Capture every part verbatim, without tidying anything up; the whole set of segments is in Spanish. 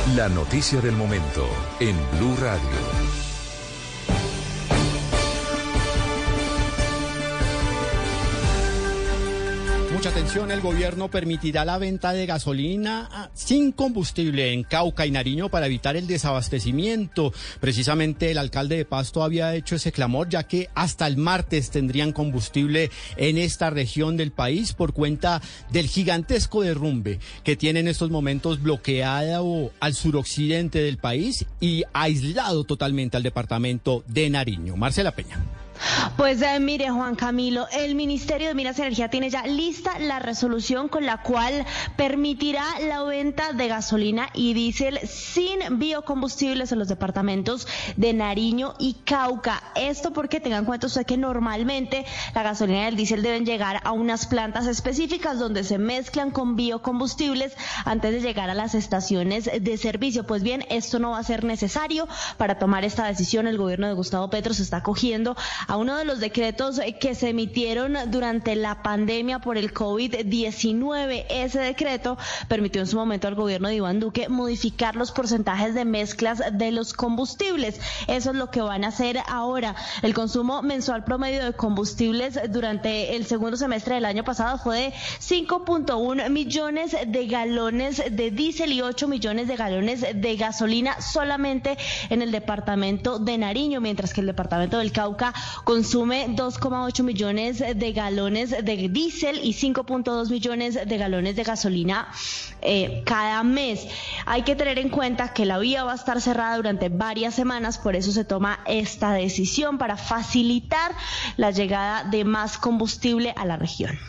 La noticia del momento en Blue Radio. Mucha atención, el gobierno permitirá la venta de gasolina sin combustible en Cauca y Nariño para evitar el desabastecimiento. Precisamente el alcalde de Pasto había hecho ese clamor, ya que hasta el martes tendrían combustible en esta región del país por cuenta del gigantesco derrumbe que tiene en estos momentos bloqueado al suroccidente del país y aislado totalmente al departamento de Nariño. Marcela Peña. Pues eh, mire, Juan Camilo, el Ministerio de Minas y Energía tiene ya lista la resolución con la cual permitirá la venta de gasolina y diésel sin biocombustibles en los departamentos de Nariño y Cauca. Esto porque tengan en cuenta usted que normalmente la gasolina y el diésel deben llegar a unas plantas específicas donde se mezclan con biocombustibles antes de llegar a las estaciones de servicio. Pues bien, esto no va a ser necesario. Para tomar esta decisión, el gobierno de Gustavo Petro se está acogiendo a uno de los decretos que se emitieron durante la pandemia por el COVID diecinueve. Ese decreto permitió en su momento al gobierno de Iván Duque modificar los porcentajes de mezclas de los combustibles. Eso es lo que van a hacer ahora. El consumo mensual promedio de combustibles durante el segundo semestre del año pasado fue de cinco punto uno millones de galones de diésel y ocho millones de galones de gasolina solamente en el departamento de Nariño, mientras que el departamento del Cauca consume dos coma ocho millones de galones de diésel y cinco punto dos millones de galones de gasolina eh, cada mes. Hay que tener en cuenta que la vía va a estar cerrada durante varias semanas, por eso se toma esta decisión para facilitar la llegada de más combustible a la región.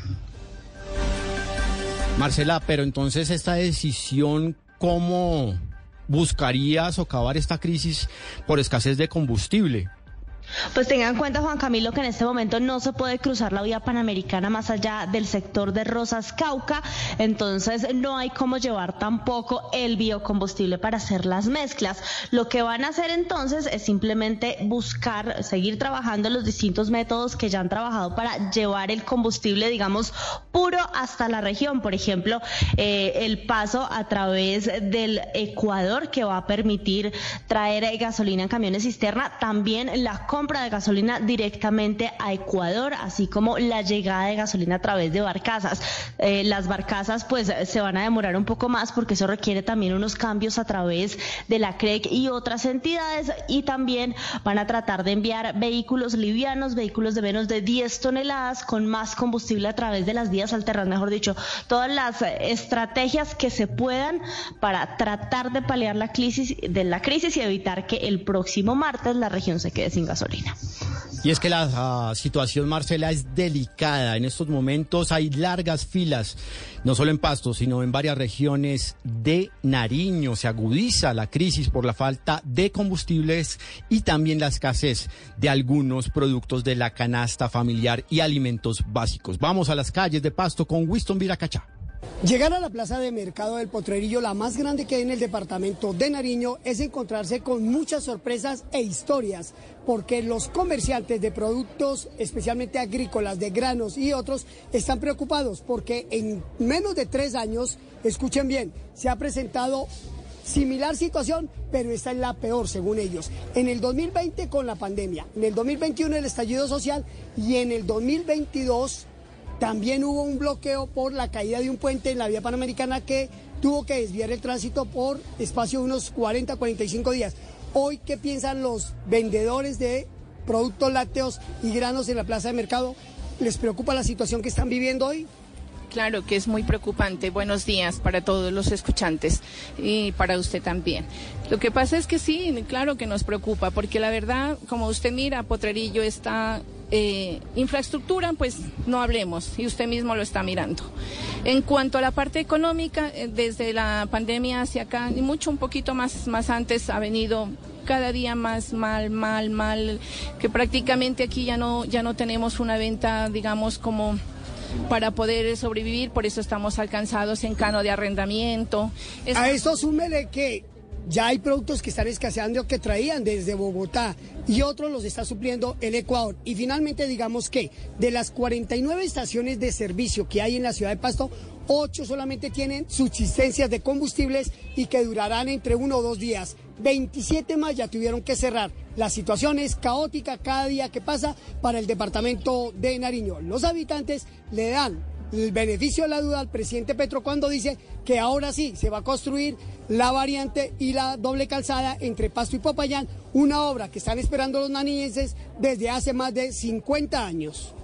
Marcela, pero entonces esta decisión, ¿cómo buscaría socavar esta crisis por escasez de combustible? Pues tengan en cuenta, Juan Camilo, que en este momento no se puede cruzar la vía panamericana más allá del sector de Rosas Cauca, entonces no hay cómo llevar tampoco el biocombustible para hacer las mezclas. Lo que van a hacer entonces es simplemente buscar, seguir trabajando los distintos métodos que ya han trabajado para llevar el combustible, digamos, puro hasta la región. Por ejemplo, eh, el paso a través del Ecuador, que va a permitir traer gasolina en camiones cisterna, también la compra de gasolina directamente a Ecuador, así como la llegada de gasolina a través de barcazas. Eh, las barcazas pues se van a demorar un poco más porque eso requiere también unos cambios a través de la C R E C y otras entidades, y también van a tratar de enviar vehículos livianos, vehículos de menos de diez toneladas con más combustible a través de las vías alternas, mejor dicho, todas las estrategias que se puedan para tratar de paliar la crisis, de la crisis y evitar que el próximo martes la región se quede sin gasolina. Y es que la uh, situación, Marcela, es delicada. En estos momentos hay largas filas, no solo en Pasto, sino en varias regiones de Nariño. Se agudiza la crisis por la falta de combustibles y también la escasez de algunos productos de la canasta familiar y alimentos básicos. Vamos a las calles de Pasto con Winston Viracachá. Llegar a la plaza de mercado del Potrerillo, la más grande que hay en el departamento de Nariño, es encontrarse con muchas sorpresas e historias, porque los comerciantes de productos, especialmente agrícolas, de granos y otros, están preocupados porque en menos de tres años, escuchen bien, se ha presentado similar situación, pero esta es la peor según ellos. En el dos mil veinte con la pandemia, en el dos mil veintiuno el estallido social y en el dos mil veintidós... también hubo un bloqueo por la caída de un puente en la vía panamericana que tuvo que desviar el tránsito por espacio de unos cuarenta a cuarenta y cinco días. Hoy, ¿qué piensan los vendedores de productos lácteos y granos en la plaza de mercado? ¿Les preocupa la situación que están viviendo hoy? Claro que es muy preocupante. Buenos días para todos los escuchantes y para usted también. Lo que pasa es que sí, claro que nos preocupa, porque la verdad, como usted mira, Potrerillo está... Eh, infraestructura, pues no hablemos, y usted mismo lo está mirando. En cuanto a la parte económica, eh, desde la pandemia hacia acá, y mucho un poquito más, más antes, ha venido cada día más mal, mal, mal, que prácticamente aquí ya no, ya no tenemos una venta, digamos, como para poder sobrevivir, por eso estamos alcanzados en cano de arrendamiento. Es... A esto súmele que ya hay productos que están escaseando que traían desde Bogotá y otros los está supliendo el Ecuador. Y finalmente digamos que de las cuarenta y nueve estaciones de servicio que hay en la ciudad de Pasto, ocho solamente tienen subsistencias de combustibles y que durarán entre uno o dos días. veintisiete más ya tuvieron que cerrar. La situación es caótica cada día que pasa para el departamento de Nariño. Los habitantes le dan el beneficio de la duda al presidente Petro cuando dice que ahora sí se va a construir la variante y la doble calzada entre Pasto y Popayán, una obra que están esperando los nariñenses desde hace más de cincuenta años.